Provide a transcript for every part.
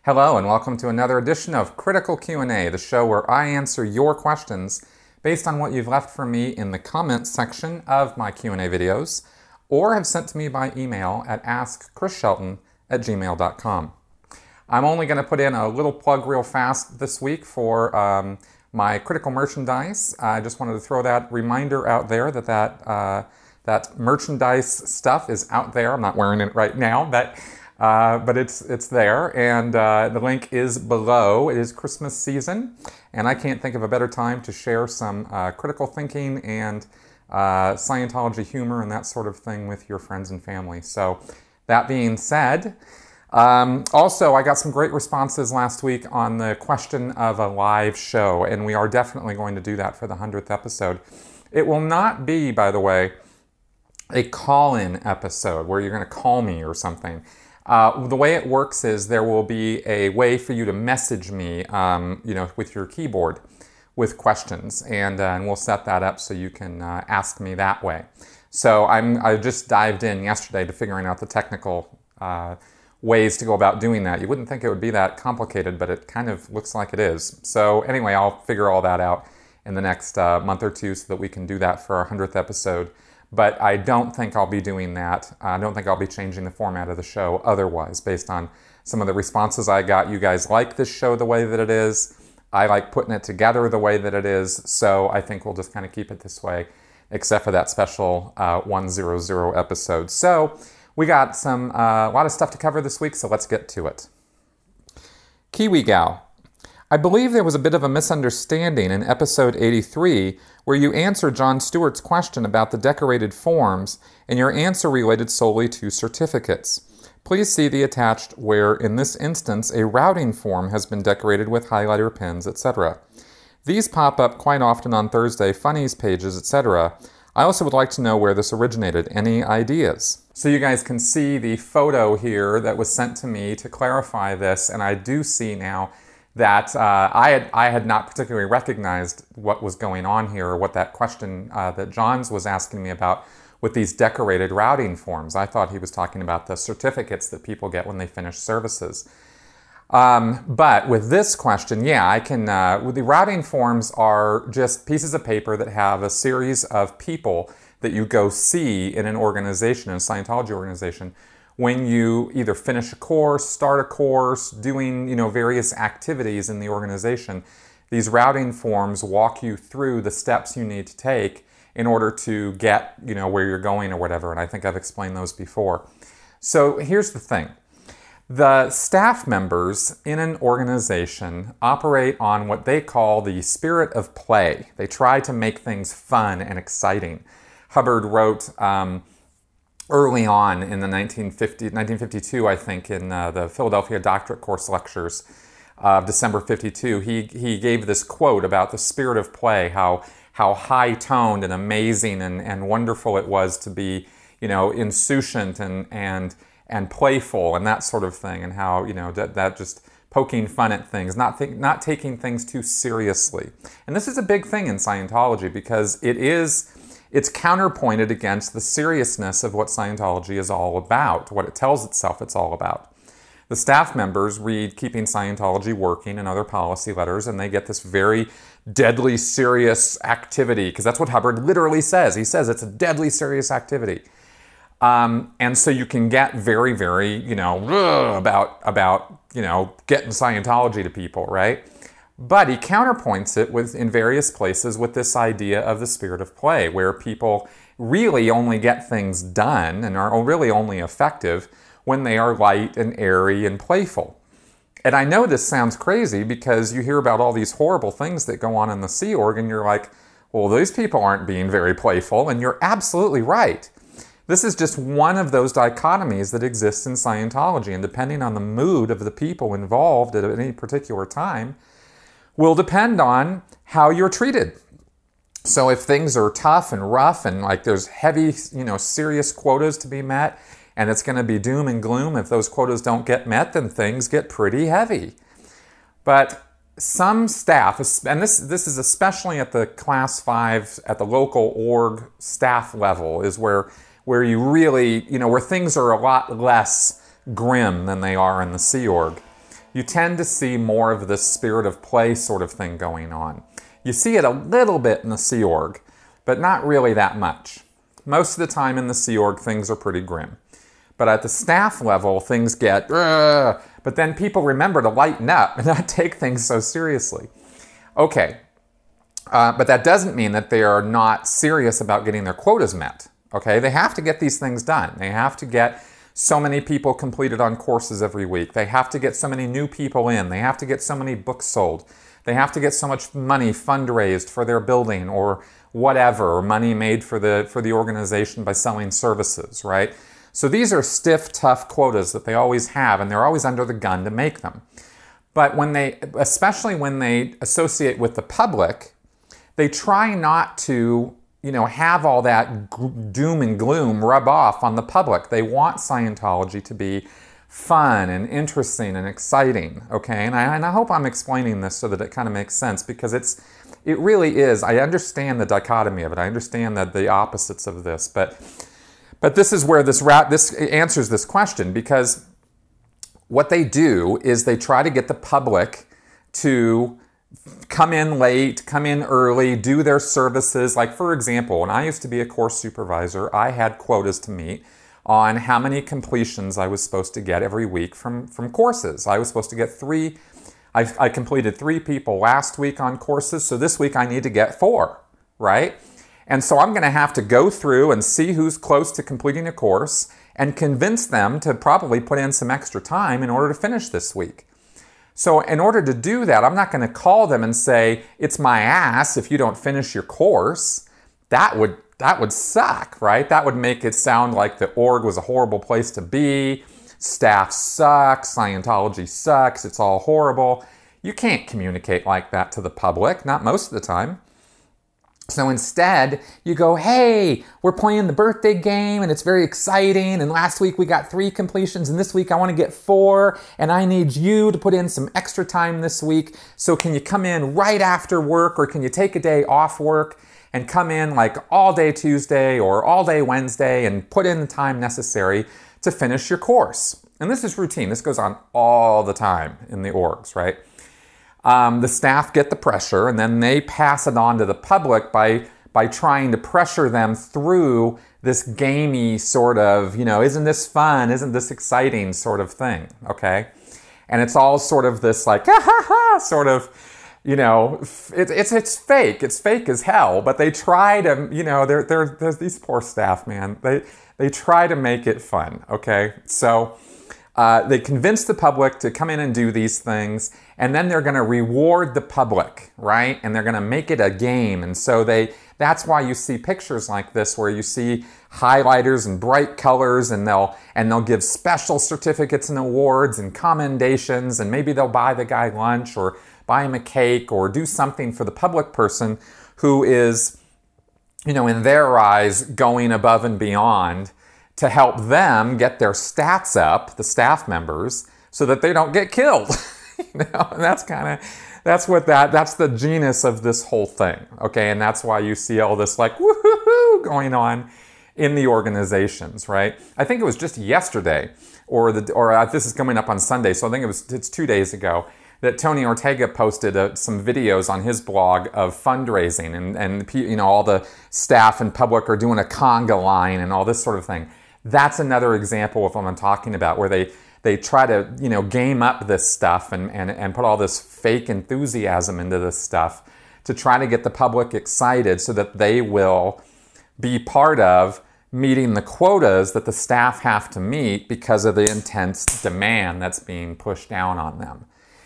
Hello and welcome to another edition of Critical Q&A, the show where I answer your questions based on what you've left for me in the comments section of my Q&A videos or have sent to me by email at askchrisshelton@gmail.com. I'm only going to put in a little plug real fast this week for my critical merchandise. I just wanted to throw that reminder out there that merchandise stuff is out there. I'm not wearing it right now, but it's there, and the link is below. It is Christmas season, and I can't think of a better time to share some critical thinking and Scientology humor and that sort of thing with your friends and family. So that being said, also I got some great responses last week on the question of a live show, and we are definitely going to do that for the 100th episode. It will not be, by the way, a call-in episode where you're going to call me or something. The way it works is there will be a way for you to message me, with your keyboard with questions, and we'll set that up so you can ask me that way. So I just dived in yesterday to figuring out the technical ways to go about doing that. You wouldn't think it would be that complicated, but it kind of looks like it is. So anyway, I'll figure all that out in the next month or two so that we can do that for our 100th episode. But I don't think I'll be doing that. I don't think I'll be changing the format of the show otherwise, based on some of the responses I got. You guys like this show the way that it is. I like putting it together the way that it is. So I think we'll just kind of keep it this way, except for that special 100 episode. So we got a lot of stuff to cover this week, so let's get to it. Kiwi Gal. I believe there was a bit of a misunderstanding in episode 83 where you answered Jon Stewart's question about the decorated forms, and your answer related solely to certificates. Please see the attached where, in this instance, a routing form has been decorated with highlighter pens, etc. These pop up quite often on Thursday Funnies pages, etc. I also would like to know where this originated. Any ideas? So you guys can see the photo here that was sent to me to clarify this, and I do see now that I had not particularly recognized what was going on here, or what that question that John's was asking me about with these decorated routing forms. I thought he was talking about the certificates that people get when they finish services. But with this question, yeah, I can. The routing forms are just pieces of paper that have a series of people that you go see in an organization, in a Scientology organization, when you either finish a course, start a course, doing various activities in the organization. These routing forms walk you through the steps you need to take in order to get where you're going or whatever, and I think I've explained those before. So here's the thing. The staff members in an organization operate on what they call the spirit of play. They try to make things fun and exciting. Hubbard wrote early on in the 1952, I think, in the Philadelphia Doctorate Course Lectures of December 52, he gave this quote about the spirit of play, how high-toned and amazing and wonderful it was to be, insouciant and playful and that sort of thing, and how, that just poking fun at things, not taking things too seriously. And this is a big thing in Scientology because it's counterpointed against the seriousness of what Scientology is all about, what it tells itself it's all about. The staff members read Keeping Scientology Working and other policy letters, and they get this very deadly serious activity, because that's what Hubbard literally says. He says it's a deadly serious activity. And so you can get very, very, about getting Scientology to people, right? But he counterpoints it in various places with this idea of the spirit of play, where people really only get things done and are really only effective when they are light and airy and playful. And I know this sounds crazy because you hear about all these horrible things that go on in the Sea Org, and you're like, well, these people aren't being very playful, and you're absolutely right. This is just one of those dichotomies that exists in Scientology, and depending on the mood of the people involved at any particular time, will depend on how you're treated. So if things are tough and rough and like there's heavy, serious quotas to be met, and it's going to be doom and gloom, if those quotas don't get met, then things get pretty heavy. But some staff, and this is especially at the class 5, at the local org staff level, is where you really, where things are a lot less grim than they are in the Sea Org. you tend to see more of this spirit of play sort of thing going on. You see it a little bit in the Sea Org, but not really that much. Most of the time in the Sea Org, things are pretty grim. But at the staff level, things get, but then people remember to lighten up and not take things so seriously. Okay, but that doesn't mean that they are not serious about getting their quotas met. Okay, they have to get these things done. They have to get so many people completed on courses every week. They have to get so many new people in. They have to get so many books sold. They have to get so much money fundraised for their building or whatever, or money made for the organization by selling services, right? So these are stiff, tough quotas that they always have, and they're always under the gun to make them. But especially when they associate with the public, they try not to, have all that doom and gloom rub off on the public. They want Scientology to be fun and interesting and exciting, okay? And I hope I'm explaining this so that it kind of makes sense, because it really is. I understand the dichotomy of it. I understand that the opposites of this, but this is where this answers this question, because what they do is they try to get the public to come in late, come in early, do their services. Like, for example, when I used to be a course supervisor, I had quotas to meet on how many completions I was supposed to get every week from courses. I was supposed to get 3. I completed 3 people last week on courses, so this week I need to get 4, right? And so I'm going to have to go through and see who's close to completing a course and convince them to probably put in some extra time in order to finish this week. So in order to do that, I'm not going to call them and say, it's my ass if you don't finish your course. That would suck, right? That would make it sound like the org was a horrible place to be. Staff sucks, Scientology sucks, it's all horrible. You can't communicate like that to the public, not most of the time. So instead, you go, hey, we're playing the birthday game and it's very exciting, and last week we got 3 completions and this week I want to get 4, and I need you to put in some extra time this week. So can you come in right after work, or can you take a day off work and come in like all day Tuesday or all day Wednesday and put in the time necessary to finish your course? And this is routine. This goes on all the time in the orgs, right? The staff get the pressure, and then they pass it on to the public by trying to pressure them through this gamey sort of, isn't this fun? Isn't this exciting sort of thing, okay? And it's all sort of this like, ha ha ha, sort of, it's fake. It's fake as hell, but they try to, there's these poor staff, man. They try to make it fun, okay? So they convince the public to come in and do these things, and then they're going to reward the public, right? And they're going to make it a game. And so that's why you see pictures like this where you see highlighters and bright colors, and they'll give special certificates and awards and commendations, and maybe they'll buy the guy lunch or buy him a cake or do something for the public person who is, in their eyes, going above and beyond to help them get their stats up, the staff members, so that they don't get killed. And that's the genius of this whole thing, okay? And that's why you see all this like woohoo going on in the organizations, right? I think it was just yesterday, or this is coming up on Sunday, so I think it's 2 days ago, that Tony Ortega posted some videos on his blog of fundraising, and all the staff and public are doing a conga line and all this sort of thing. That's another example of what I'm talking about, where they try to, game up this stuff and put all this fake enthusiasm into this stuff to try to get the public excited so that they will be part of meeting the quotas that the staff have to meet because of the intense demand that's being pushed down on them.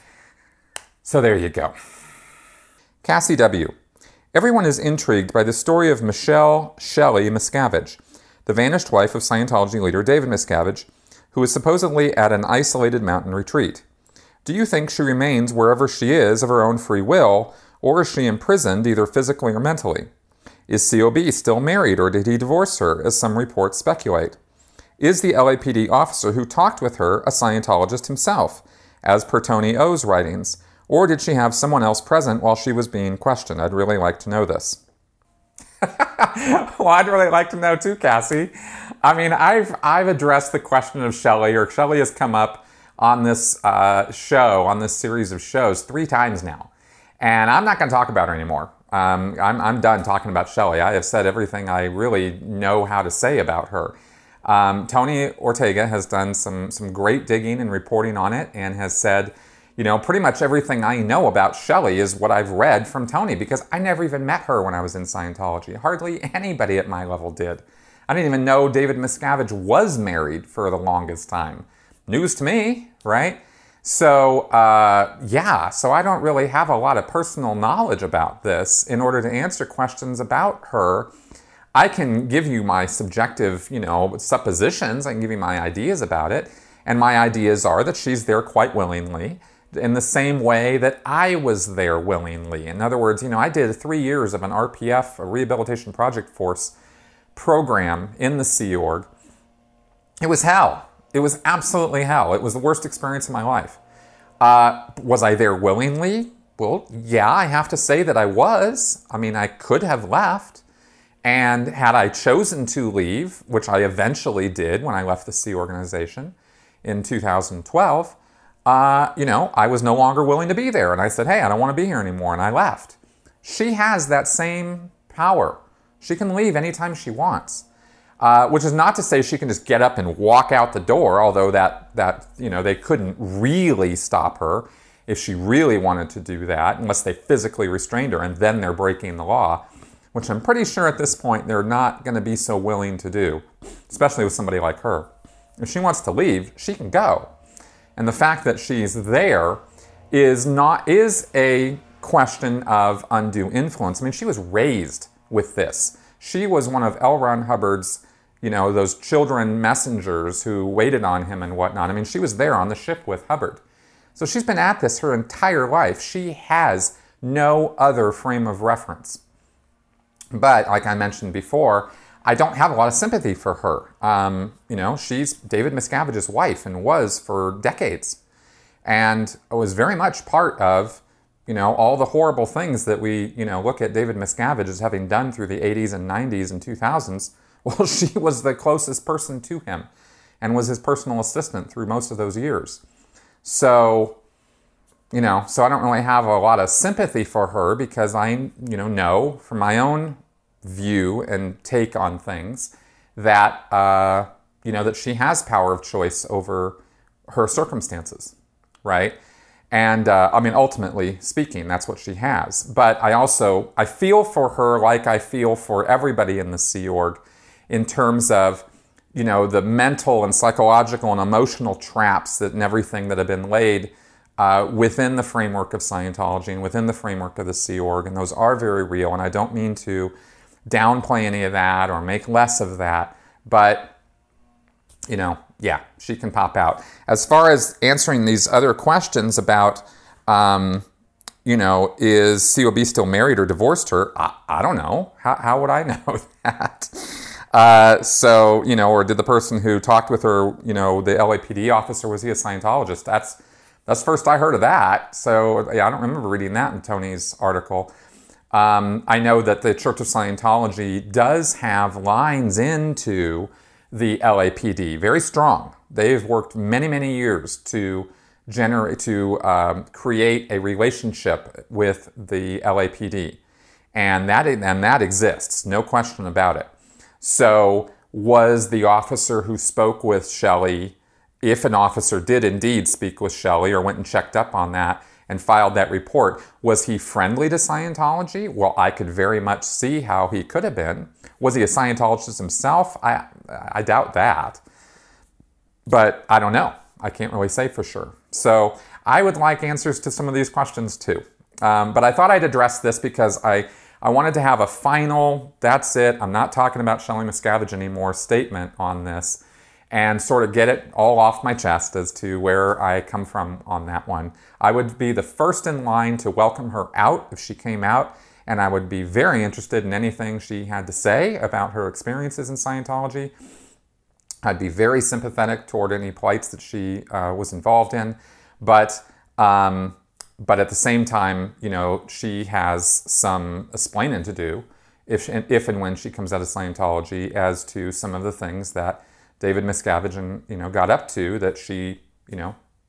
So there you go. Cassie W. Everyone is intrigued by the story of Michelle Shelley Miscavige, the vanished wife of Scientology leader David Miscavige, who is supposedly at an isolated mountain retreat. Do you think she remains wherever she is of her own free will, or is she imprisoned either physically or mentally? Is COB still married, or did he divorce her, as some reports speculate? Is the LAPD officer who talked with her a Scientologist himself, as per Tony O's writings, or did she have someone else present while she was being questioned? I'd really like to know this. Well, I'd really like to know too, Cassie. I mean, I've addressed the question of Shelley, or Shelley has come up on this show, on this series of shows, 3 times now. And I'm not going to talk about her anymore. I'm done talking about Shelley. I have said everything I really know how to say about her. Tony Ortega has done some great digging and reporting on it and has said, pretty much everything I know about Shelley is what I've read from Tony, because I never even met her when I was in Scientology. Hardly anybody at my level did. I didn't even know David Miscavige was married for the longest time. News to me, right? So, so I don't really have a lot of personal knowledge about this. In order to answer questions about her, I can give you my subjective, suppositions. I can give you my ideas about it. And my ideas are that she's there quite willingly, in the same way that I was there willingly. In other words, I did 3 years of an RPF, a Rehabilitation Project Force program in the Sea Org. It was hell. It was absolutely hell. It was the worst experience of my life. Was I there willingly? Well, yeah, I have to say that I was. I mean, I could have left. And had I chosen to leave, which I eventually did when I left the Sea Organization in 2012, I was no longer willing to be there. And I said, hey, I don't want to be here anymore. And I left. She has that same power. She can leave anytime she wants. Which is not to say she can just get up and walk out the door, although that they couldn't really stop her if she really wanted to do that, unless they physically restrained her, and then they're breaking the law, which I'm pretty sure at this point they're not going to be so willing to do, especially with somebody like her. If she wants to leave, she can go. And the fact that she's there is a question of undue influence. I mean, she was raised with this. She was one of L. Ron Hubbard's, those children messengers who waited on him and whatnot. I mean, she was there on the ship with Hubbard. So she's been at this her entire life. She has no other frame of reference. But, like I mentioned before, I don't have a lot of sympathy for her. She's David Miscavige's wife and was for decades. And was very much part of, all the horrible things that we, look at David Miscavige as having done through the 80s and 90s and 2000s. Well, she was the closest person to him and was his personal assistant through most of those years. So, so I don't really have a lot of sympathy for her because I, know from my own view and take on things that, that she has power of choice over her circumstances, right? And, ultimately speaking, that's what she has. But I feel for her like I feel for everybody in the Sea Org in terms of, the mental and psychological and emotional traps and everything that have been laid within the framework of Scientology and within the framework of the Sea Org. And those are very real. And I don't mean to downplay any of that or make less of that. But, she can pop out. As far as answering these other questions about, is COB still married or divorced her? I don't know. How would I know that? Or did the person who talked with her, the LAPD officer, was he a Scientologist? That's first I heard of that. So, I don't remember reading that in Tony's article. I know that the Church of Scientology does have lines into the LAPD, very strong. They've worked many, many years to create a relationship with the LAPD, and that exists, no question about it. So, was the officer who spoke with Shelley, if an officer did indeed speak with Shelley or went and checked up on that and filed that report, was he friendly to Scientology? Well, I could very much see how he could have been. Was he a Scientologist himself? I doubt that. But I don't know. I can't really say for sure. So I would like answers to some of these questions too. But I thought I'd address this because I wanted to have a final, that's it, I'm not talking about Shelley Miscavige anymore, statement on this, and sort of get it all off my chest as to where I come from on that one. I would be the first in line to welcome her out if she came out, and I would be very interested in anything she had to say about her experiences in Scientology. I'd be very sympathetic toward any plights that she was involved in, but at the same time, she has some explaining to do if and when she comes out of Scientology as to some of the things that David Miscavige got up to that she,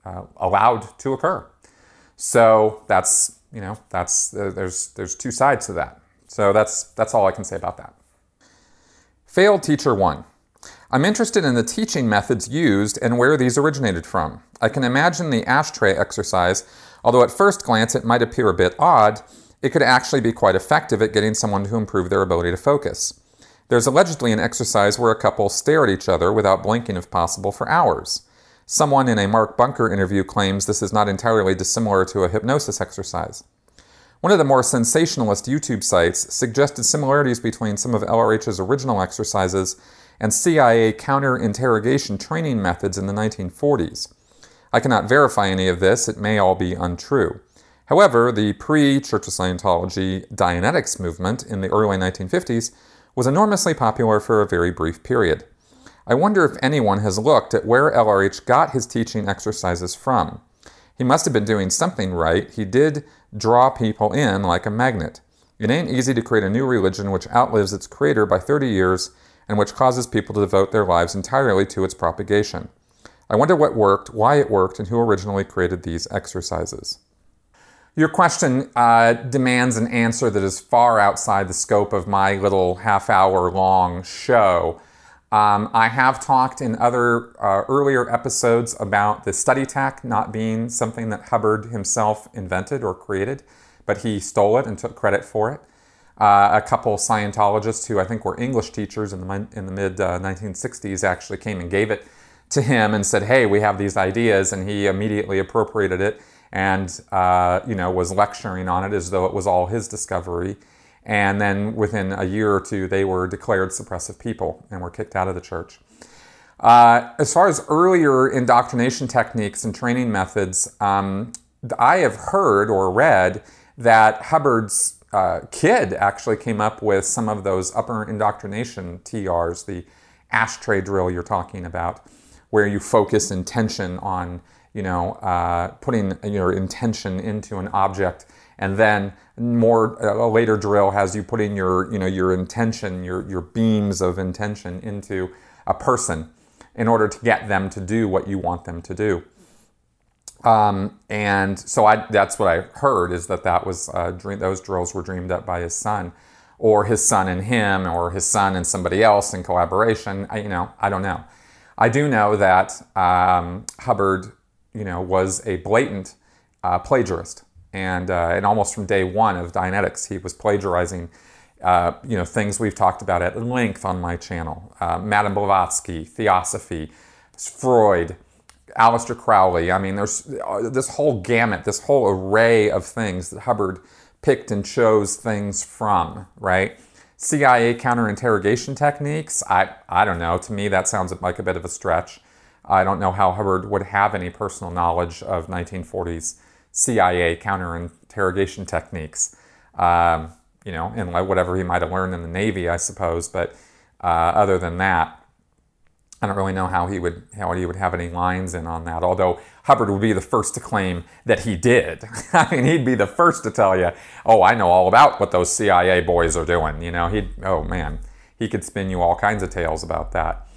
allowed to occur. So that's, there's two sides to that. So that's all I can say about that. Failed Teacher 1. I'm interested in the teaching methods used and where these originated from. I can imagine the ashtray exercise, although at first glance it might appear a bit odd, it could actually be quite effective at getting someone to improve their ability to focus. There's allegedly an exercise where a couple stare at each other without blinking if possible for hours. Someone in a Mark Bunker interview claims this is not entirely dissimilar to a hypnosis exercise. One of the more sensationalist YouTube sites suggested similarities between some of LRH's original exercises and CIA counter-interrogation training methods in the 1940s. I cannot verify any of this, it may all be untrue. However, the pre-Church of Scientology Dianetics movement in the early 1950s was enormously popular for a very brief period. I wonder if anyone has looked at where LRH got his teaching exercises from. He must have been doing something right. He did draw people in like a magnet. It ain't easy to create a new religion which outlives its creator by 30 years and which causes people to devote their lives entirely to its propagation. I wonder what worked, why it worked, and who originally created these exercises. Your question demands an answer that is far outside the scope of my little half-hour-long show. I have talked in other earlier episodes about the study tack not being something that Hubbard himself invented or created, but he stole it and took credit for it. A couple Scientologists who I think were English teachers in the mid-1960s actually came and gave it to him and said, hey, we have these ideas, and he immediately appropriated it and was lecturing on it as though it was all his discovery. And then within a year or two, they were declared suppressive people and were kicked out of the church. As far as earlier indoctrination techniques and training methods, I have heard or read that Hubbard's kid actually came up with some of those upper indoctrination TRs, the ashtray drill you're talking about, where you focus intention on, putting your intention into an object. And then a later drill has you putting your intention, your beams of intention into a person in order to get them to do what you want them to do. And so that's what I heard, is that was those drills were dreamed up by his son, or his son and him, or his son and somebody else in collaboration. I don't know. I do know that Hubbard, was a blatant plagiarist. And almost from day one of Dianetics, he was plagiarizing, things we've talked about at length on my channel. Madame Blavatsky, Theosophy, Freud, Aleister Crowley. I mean, there's this whole gamut, this whole array of things that Hubbard picked and chose things from, right? CIA counter-interrogation techniques, I don't know. To me, that sounds like a bit of a stretch. I don't know how Hubbard would have any personal knowledge of 1940s CIA counter-interrogation techniques, and whatever he might have learned in the Navy, I suppose. But other than that, I don't really know how he would have any lines in on that. Although Hubbard would be the first to claim that he did. I mean, he'd be the first to tell you, "Oh, I know all about what those CIA boys are doing." He could spin you all kinds of tales about that.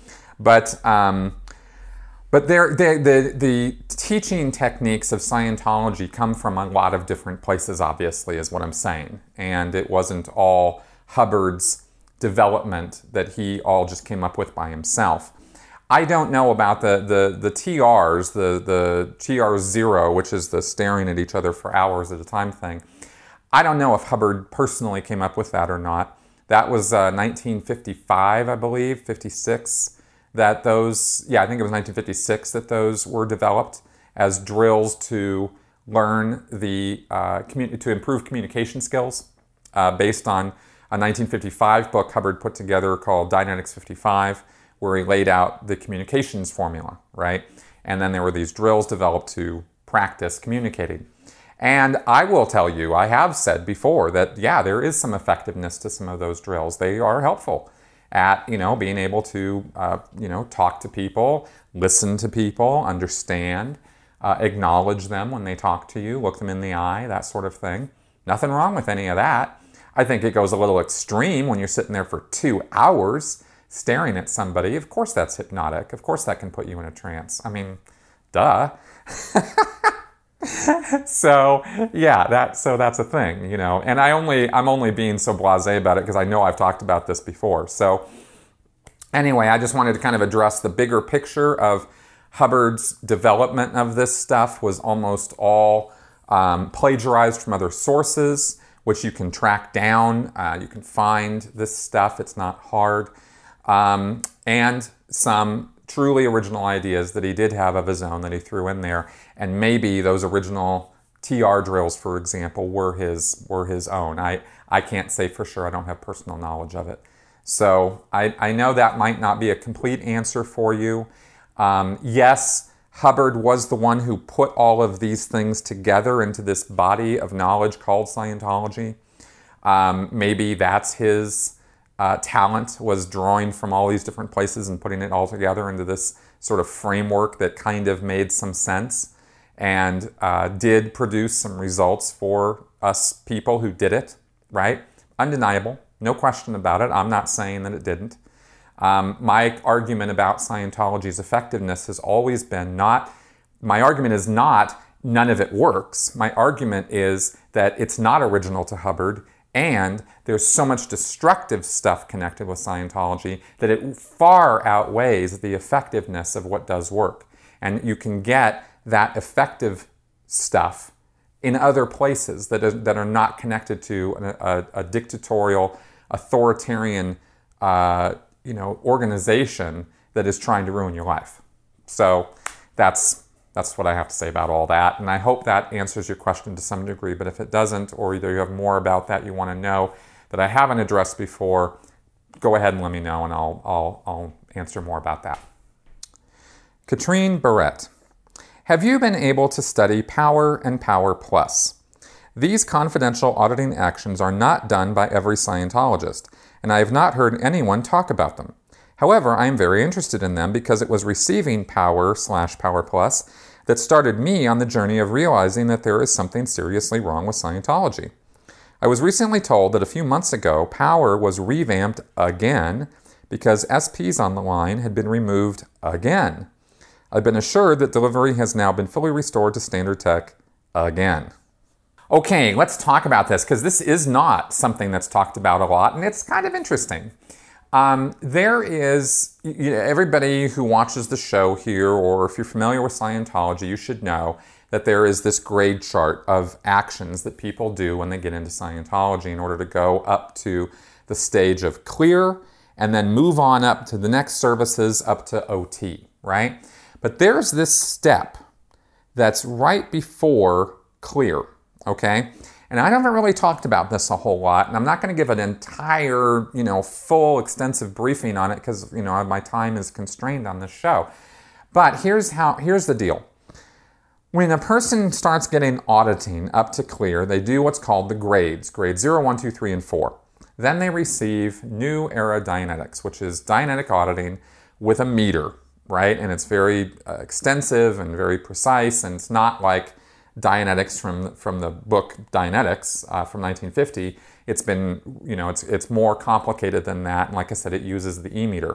But the teaching techniques of Scientology come from a lot of different places, obviously, is what I'm saying. And it wasn't all Hubbard's development that he all just came up with by himself. I don't know about the TRs, the TR0, which is the staring at each other for hours at a time thing. I don't know if Hubbard personally came up with that or not. That was 1955, I believe, 56. I think it was 1956 that those were developed as drills to learn to improve communication skills, based on a 1955 book Hubbard put together called Dianetics 55, where he laid out the communications formula, right? And then there were these drills developed to practice communicating. And I will tell you, I have said before that, there is some effectiveness to some of those drills. They are helpful at, being able to, talk to people, listen to people, understand, acknowledge them when they talk to you, look them in the eye, that sort of thing. Nothing wrong with any of that. I think it goes a little extreme when you're sitting there for 2 hours staring at somebody. Of course that's hypnotic. Of course that can put you in a trance. I mean, duh. So yeah, that's a thing, And I'm only being so blasé about it because I know I've talked about this before. So anyway, I just wanted to kind of address the bigger picture of Hubbard's development of this stuff was almost all plagiarized from other sources, which you can track down. You can find this stuff. It's not hard. And some truly original ideas that he did have of his own that he threw in there. And maybe those original TR drills, for example, were his own. I can't say for sure. I don't have personal knowledge of it. So I know that might not be a complete answer for you. Yes, Hubbard was the one who put all of these things together into this body of knowledge called Scientology. Maybe that's his talent, was drawing from all these different places and putting it all together into this sort of framework that kind of made some sense and did produce some results for us people who did it, right? Undeniable, no question about it. I'm not saying that it didn't. My argument about Scientology's effectiveness has always been my argument is not none of it works. My argument is that it's not original to Hubbard, and there's so much destructive stuff connected with Scientology that it far outweighs the effectiveness of what does work. And you can get that effective stuff in other places that are not connected to a dictatorial, authoritarian organization that is trying to ruin your life. So that's what I have to say about all that. And I hope that answers your question to some degree. But if it doesn't, or either you have more about that you want to know that I haven't addressed before, go ahead and let me know, and I'll answer more about that. Katrine Barrett. Have you been able to study Power and Power Plus? These confidential auditing actions are not done by every Scientologist, and I have not heard anyone talk about them. However, I am very interested in them because it was receiving Power/Power Plus that started me on the journey of realizing that there is something seriously wrong with Scientology. I was recently told that a few months ago, Power was revamped again because SPs on the line had been removed again. I've been assured that delivery has now been fully restored to standard tech again. Okay, let's talk about this because this is not something that's talked about a lot, and it's kind of interesting. There is, everybody who watches the show here, or if you're familiar with Scientology, you should know that there is this grade chart of actions that people do when they get into Scientology in order to go up to the stage of clear and then move on up to the next services up to OT, right? But there's this step that's right before clear, okay? And I haven't really talked about this a whole lot, and I'm not going to give an entire, full, extensive briefing on it because, my time is constrained on this show. But here's the deal. When a person starts getting auditing up to clear, they do what's called the grades 0, 1, 2, 3, and 4. Then they receive New Era Dianetics, which is Dianetic auditing with a meter, right? And it's very extensive and very precise, and it's not like Dianetics from the book Dianetics from 1950. It's been, it's more complicated than that. And like I said, it uses the e-meter.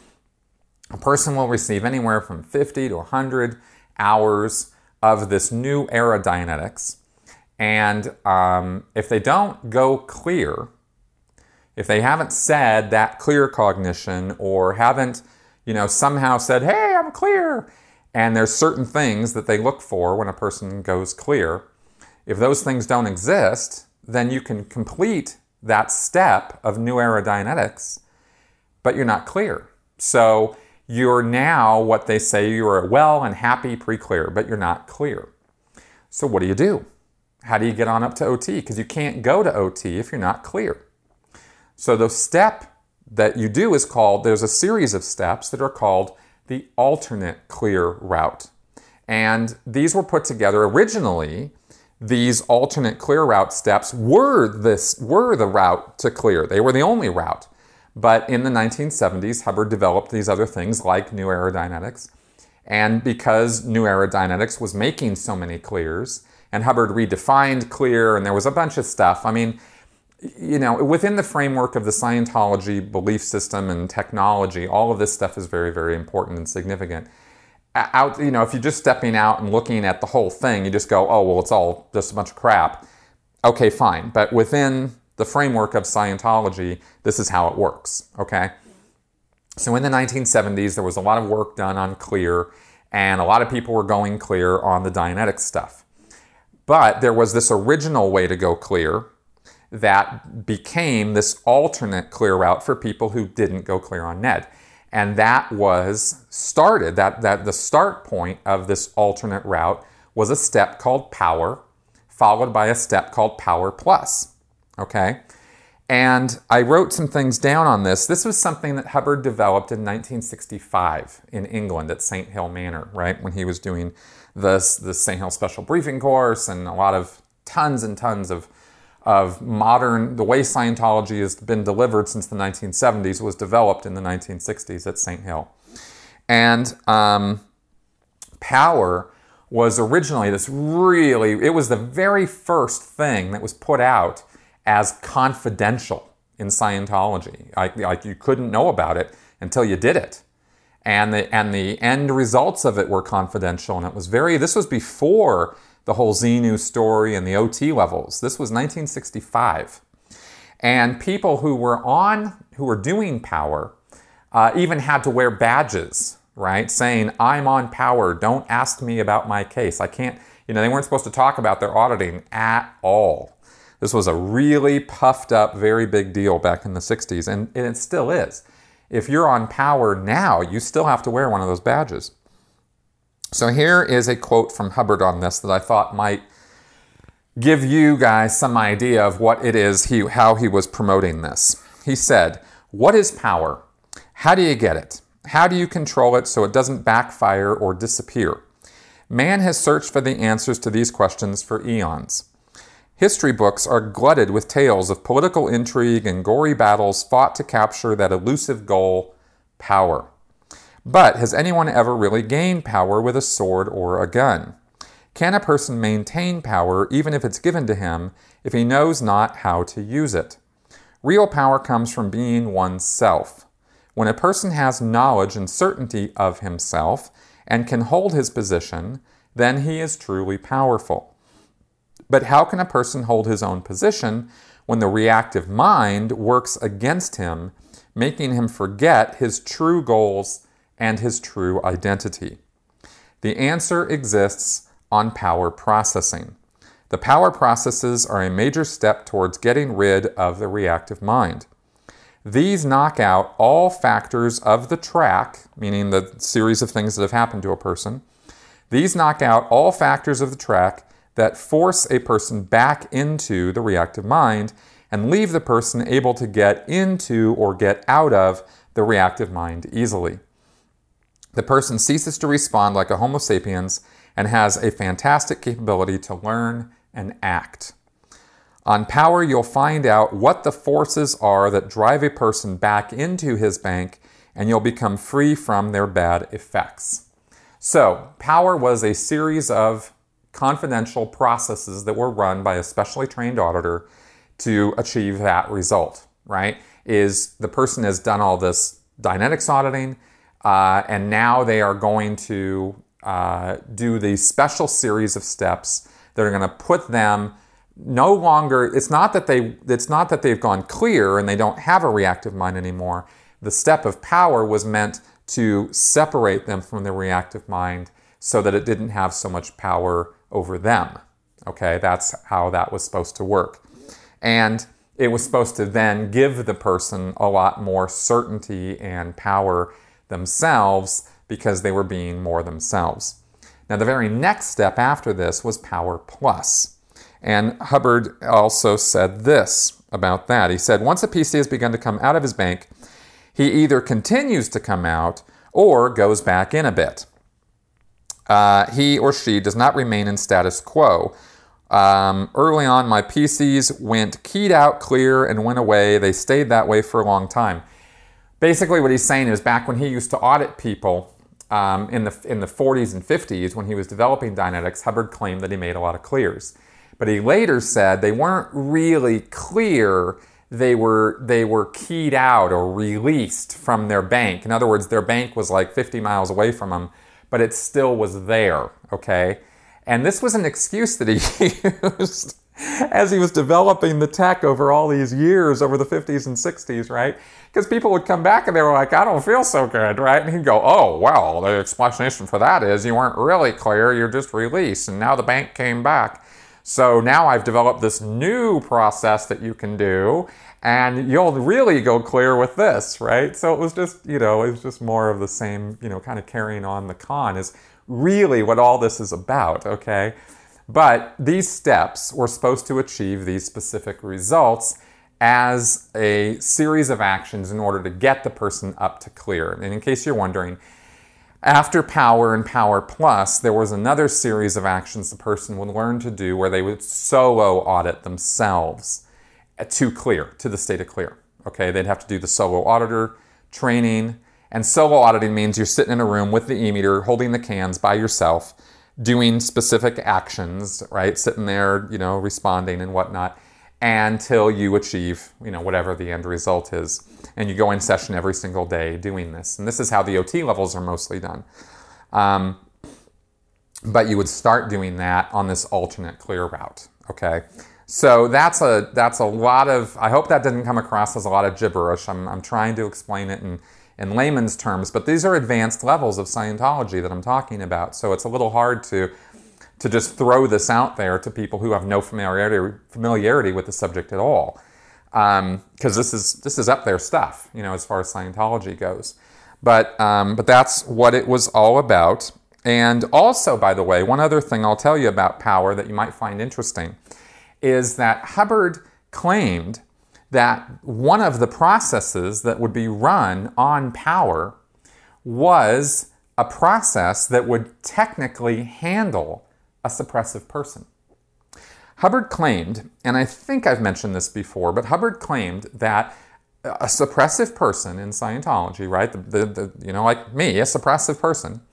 A person will receive anywhere from 50 to 100 hours of this New Era Dianetics. And if they don't go clear, if they haven't said that clear cognition or haven't, somehow said, hey, I'm clear, and there's certain things that they look for when a person goes clear. If those things don't exist, then you can complete that step of New Era Dianetics, but you're not clear. So you're now what they say, you're a well and happy pre-clear, but you're not clear. So what do? How do you get on up to OT? Because you can't go to OT if you're not clear. So the step that you do is called, there's a series of steps that are called the alternate clear route. And these were put together originally. These alternate clear route steps were the route to clear. They were the only route. But in the 1970s, Hubbard developed these other things like New Era Dianetics. And because New Era Dianetics was making so many clears, and Hubbard redefined clear, and there was a bunch of stuff. I mean, within the framework of the Scientology belief system and technology, all of this stuff is very, very important and significant. out, if you're just stepping out and looking at the whole thing, you just go, oh, well, it's all just a bunch of crap. Okay, fine. But within the framework of Scientology, this is how it works, okay? So in the 1970s, there was a lot of work done on clear, and a lot of people were going clear on the Dianetics stuff. But there was this original way to go clear that became this alternate clear route for people who didn't go clear on Ned. And that was started, that the start point of this alternate route was a step called Power, followed by a step called Power Plus, okay? And I wrote some things down on this. This was something that Hubbard developed in 1965 in England at St. Hill Manor, right? When he was doing the St. Hill Special Briefing Course and a lot of tons and tons of modern, the way Scientology has been delivered since the 1970s was developed in the 1960s at St. Hill. And Power was originally it was the very first thing that was put out as confidential in Scientology. Like you couldn't know about it until you did it. And the end results of it were confidential, and this was before the whole Xenu story and the OT levels. This was 1965. And people who were doing Power even had to wear badges, right? Saying, I'm on Power, don't ask me about my case. I can't, they weren't supposed to talk about their auditing at all. This was a really puffed up, very big deal back in the 60s, and it still is. If you're on Power now, you still have to wear one of those badges. So here is a quote from Hubbard on this that I thought might give you guys some idea of what it is, how he was promoting this. He said, what is power? How do you get it? How do you control it so it doesn't backfire or disappear? Man has searched for the answers to these questions for eons. History books are glutted with tales of political intrigue and gory battles fought to capture that elusive goal, power. But has anyone ever really gained power with a sword or a gun? Can a person maintain power even if it's given to him if he knows not how to use it? Real power comes from being oneself. When a person has knowledge and certainty of himself and can hold his position, then he is truly powerful. But how can a person hold his own position when the reactive mind works against him, making him forget his true goals and his true identity? The answer exists on power processing. The power processes are a major step towards getting rid of the reactive mind. These knock out all factors of the track, meaning the series of things that have happened to a person. These knock out all factors of the track that force a person back into the reactive mind and leave the person able to get into or get out of the reactive mind easily. The person ceases to respond like a Homo sapiens and has a fantastic capability to learn and act. On power, you'll find out what the forces are that drive a person back into his bank, and you'll become free from their bad effects. So, power was a series of confidential processes that were run by a specially trained auditor to achieve that result, right? Is the person has done all this Dianetics auditing, and now they are going to do these special series of steps that are going to put them no longer, it's not that they've gone clear and they don't have a reactive mind anymore. The step of power was meant to separate them from the reactive mind so that it didn't have so much power over them. Okay, that's how that was supposed to work. And it was supposed to then give the person a lot more certainty and power themselves because they were being more themselves. Now, the very next step after this was Power Plus. And Hubbard also said this about that. He said, once a PC has begun to come out of his bank, he either continues to come out or goes back in a bit. He or she does not remain in status quo. Early on, my PCs went keyed out clear and went away. They stayed that way for a long time. Basically, what he's saying is back when he used to audit people in the 40s and 50s, when he was developing Dianetics, Hubbard claimed that he made a lot of clears. But he later said they weren't really clear. They were keyed out or released from their bank. In other words, their bank was like 50 miles away from them, but it still was there, okay? And this was an excuse that he used as he was developing the tech over all these years, over the 50s and 60s, right? Because people would come back and they were like, I don't feel so good, right? And he'd go, oh, well, the explanation for that is you weren't really clear, you're just released, and now the bank came back. So now I've developed this new process that you can do, and you'll really go clear with this, right? So it was just, it was just more of the same, kind of carrying on the con is really what all this is about, okay? But these steps were supposed to achieve these specific results as a series of actions in order to get the person up to clear. And in case you're wondering, after Power and Power Plus, there was another series of actions the person would learn to do where they would solo audit themselves to clear, to the state of clear. Okay, they'd have to do the solo auditor training. And solo auditing means you're sitting in a room with the e-meter, holding the cans by yourself, doing specific actions, right? Sitting there, responding and whatnot, until you achieve, whatever the end result is. And you go in session every single day doing this. And this is how the OT levels are mostly done. But you would start doing that on this alternate clear route, okay? So that's a lot of, I hope that didn't come across as a lot of gibberish. I'm trying to explain it in layman's terms, but these are advanced levels of Scientology that I'm talking about. So it's a little hard to just throw this out there to people who have no familiarity with the subject at all. Because this is up their stuff, as far as Scientology goes. But that's what it was all about. And also, by the way, one other thing I'll tell you about Power that you might find interesting is that Hubbard claimed that one of the processes that would be run on Power was a process that would technically handle a suppressive person. Hubbard claimed, and I think I've mentioned this before, but Hubbard claimed that a suppressive person in Scientology, right, like me, a suppressive person,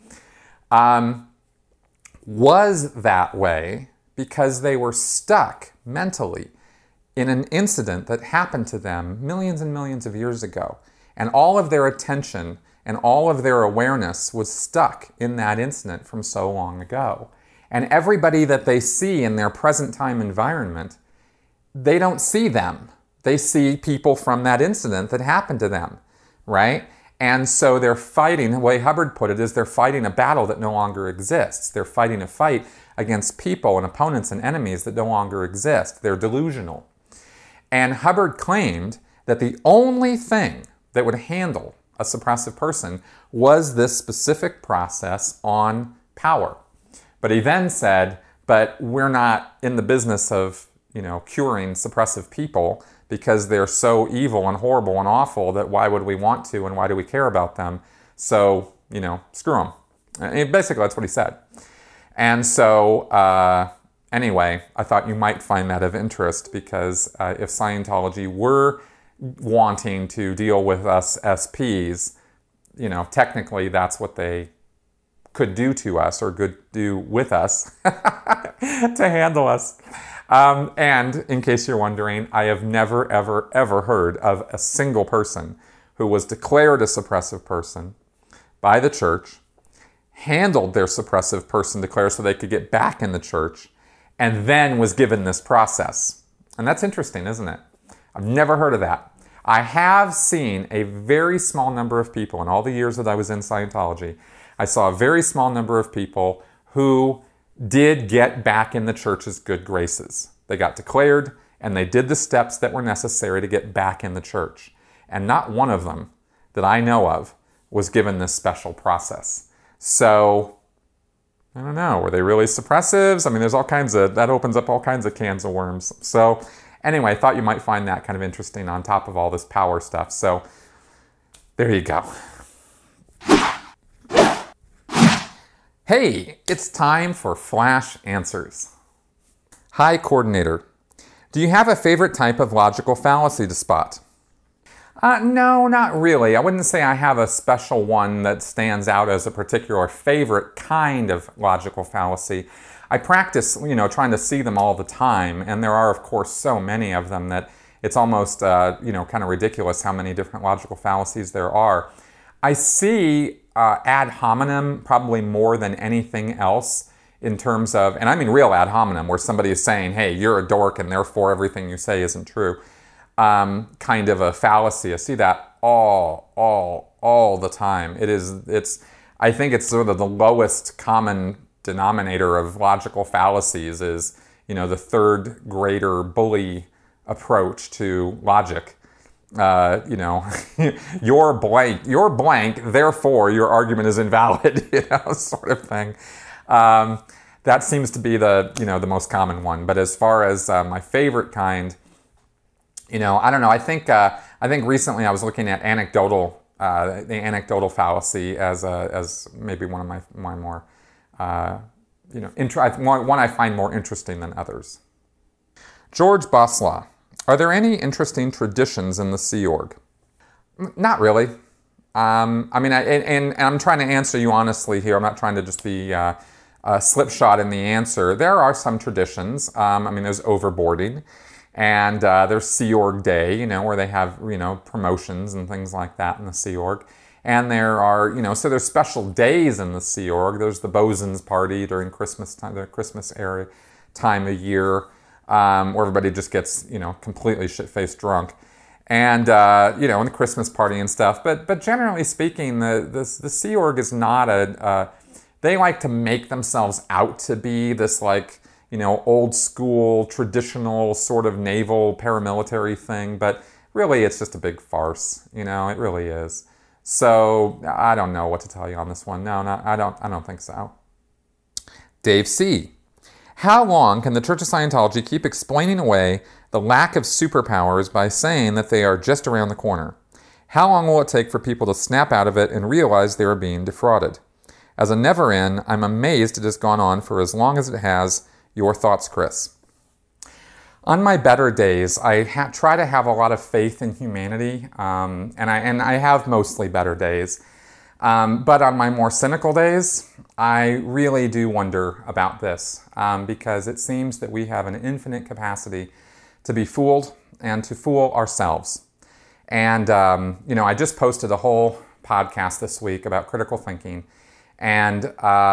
was that way because they were stuck mentally in an incident that happened to them millions and millions of years ago. And all of their attention and all of their awareness was stuck in that incident from so long ago. And everybody that they see in their present time environment, they don't see them. They see people from that incident that happened to them, right? And so they're fighting, the way Hubbard put it is they're fighting a battle that no longer exists. They're fighting a fight against people and opponents and enemies that no longer exist. They're delusional. And Hubbard claimed that the only thing that would handle a suppressive person was this specific process on Power. But he then said, but we're not in the business of, curing suppressive people because they're so evil and horrible and awful that why would we want to and why do we care about them? So, screw them. And basically, that's what he said. And so, anyway, I thought you might find that of interest because if Scientology were wanting to deal with us SPs, technically that's what they could do to us or could do with us to handle us. And in case you're wondering, I have never, ever, ever heard of a single person who was declared a suppressive person by the church, handled their suppressive person declare so they could get back in the church, and then was given this process. And that's interesting, isn't it? I've never heard of that. I have seen a very small number of people in all the years that I was in Scientology. I saw a very small number of people who did get back in the church's good graces. They got declared and they did the steps that were necessary to get back in the church. And not one of them that I know of was given this special process. So, I don't know, were they really suppressives? I mean, there's all kinds of, that opens up all kinds of cans of worms. So, anyway, I thought you might find that kind of interesting on top of all this power stuff. So, there you go. Hey, it's time for Flash Answers. Hi, Coordinator. Do you have a favorite type of logical fallacy to spot? No, not really. I wouldn't say I have a special one that stands out as a particular favorite kind of logical fallacy. I practice, trying to see them all the time, and there are, of course, so many of them that it's almost, kind of ridiculous how many different logical fallacies there are. I see ad hominem probably more than anything else in terms of, and I mean real ad hominem, where somebody is saying, hey, you're a dork and therefore everything you say isn't true. Kind of a fallacy. I see that all the time. I think it's sort of the lowest common denominator of logical fallacies is, the third grader bully approach to logic. You're blank, therefore your argument is invalid, sort of thing. That seems to be the most common one. But as far as my favorite kind, I don't know. I think recently I was looking at the anecdotal fallacy as maybe one of my more one I find more interesting than others. George Boslaw, are there any interesting traditions in the Sea Org? Not really. And I'm trying to answer you honestly here. I'm not trying to just be a slipshod in the answer. There are some traditions. There's overboarding. And there's Sea Org Day, where they have, promotions and things like that in the Sea Org. And there are, so there's special days in the Sea Org. There's the Bosun's Party during Christmas time, the Christmas era time of year, where everybody just gets, completely shit-faced drunk. And, and the Christmas party and stuff. But generally speaking, the Sea Org is not they like to make themselves out to be this, old school, traditional sort of naval paramilitary thing, but really it's just a big farce. It really is. So I don't know what to tell you on this one. No, I don't think so. Dave C. How long can the Church of Scientology keep explaining away the lack of superpowers by saying that they are just around the corner? How long will it take for people to snap out of it and realize they are being defrauded? As a never-in, I'm amazed it has gone on for as long as it has. Your thoughts, Chris? On my better days, I try to have a lot of faith in humanity, and I have mostly better days. But on my more cynical days, I really do wonder about this, because it seems that we have an infinite capacity to be fooled and to fool ourselves. And, I just posted a whole podcast this week about critical thinking, and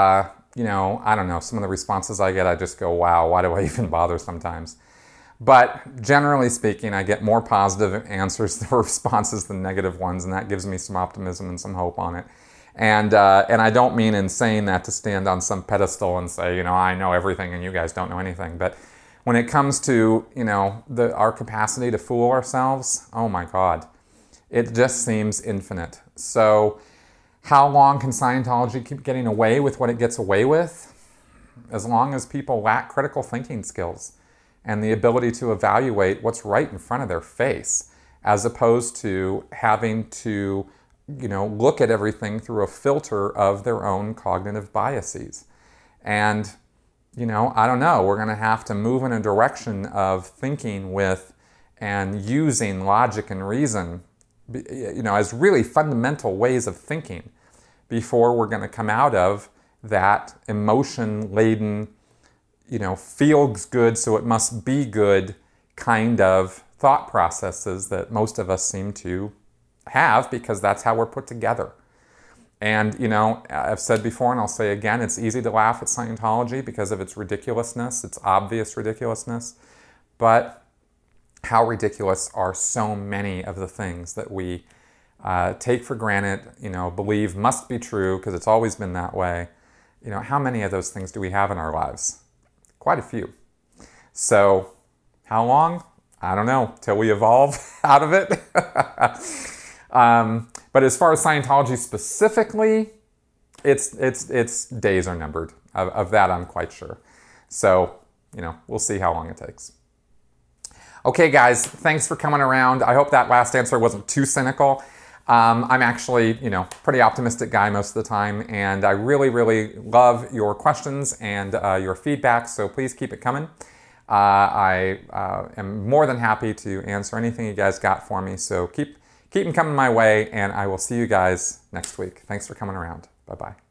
I don't know, some of the responses I get, I just go, wow, why do I even bother sometimes? But generally speaking, I get more positive answers or responses than negative ones, and that gives me some optimism and some hope on it. And I don't mean in saying that to stand on some pedestal and say, I know everything and you guys don't know anything. But when it comes to, our capacity to fool ourselves, oh my God, it just seems infinite. So how long can Scientology keep getting away with what it gets away with? As long as people lack critical thinking skills and the ability to evaluate what's right in front of their face, as opposed to having to, look at everything through a filter of their own cognitive biases. And, I don't know, we're going to have to move in a direction of thinking with and using logic and reason, as really fundamental ways of thinking before we're going to come out of that emotion-laden, feels good, so it must be good kind of thought processes that most of us seem to have because that's how we're put together. And, I've said before and I'll say again, it's easy to laugh at Scientology because of its ridiculousness, its obvious ridiculousness. But how ridiculous are so many of the things that we take for granted, believe must be true because it's always been that way. How many of those things do we have in our lives? Quite a few. So how long? I don't know, till we evolve out of it. But as far as Scientology specifically, its days are numbered. Of that, I'm quite sure. So, we'll see how long it takes. Okay, guys, thanks for coming around. I hope that last answer wasn't too cynical. I'm actually, pretty optimistic guy most of the time, and I really, really love your questions and your feedback, so please keep it coming. I am more than happy to answer anything you guys got for me, so keep them coming my way, and I will see you guys next week. Thanks for coming around. Bye-bye.